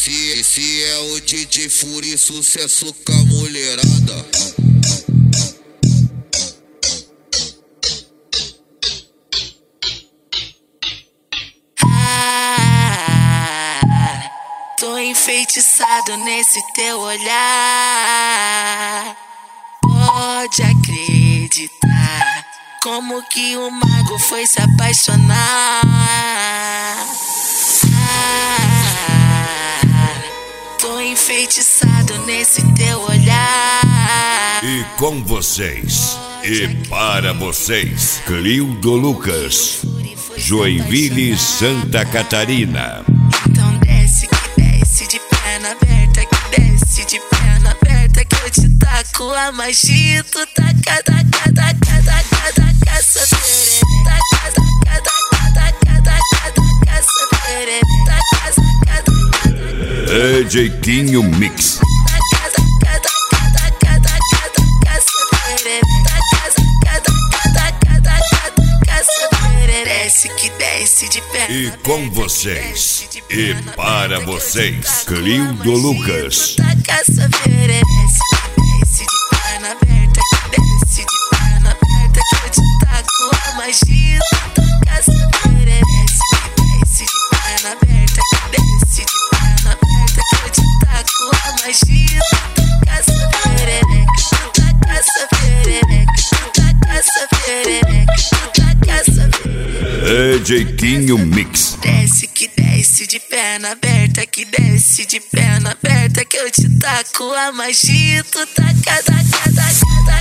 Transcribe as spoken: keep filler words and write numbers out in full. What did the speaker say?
Esse, esse é o D J Fury, sucesso com a mulherada. Ah, tô enfeitiçado nesse teu olhar. Pode acreditar, como que o mago foi se apaixonar. Ah, tô enfeitiçado nesse teu olhar. E com vocês, e para vocês, Clildo Lucas, Joinville, Santa Catarina. Então desce que desce de perna aberta, que desce de perna aberta, que eu te taco a magia. Tu taca, taca, taca, taca, taca essa serena. Taca, taca, taca, taca, taca, taca essa serena. Taca, taca, taca. D J Quinho Mix. Desce que desce de perna. E com vocês, e para vocês, Clildo Lucas. Taca essa vereda. Desce de perna aberta, desce de perna aberta, que eu te taco a magia. Taca essa vereda. Desce de perna aberta, desce de perna aberta, que eu te taco a magia. Taca essa vereda. Taca essa vereda. Taca essa vereda. Taca essa vereda. D J Quinho Mix. Desce que desce de perna aberta, que desce de perna aberta, que eu te taco a magia. Tu taca, taca, taca, taca.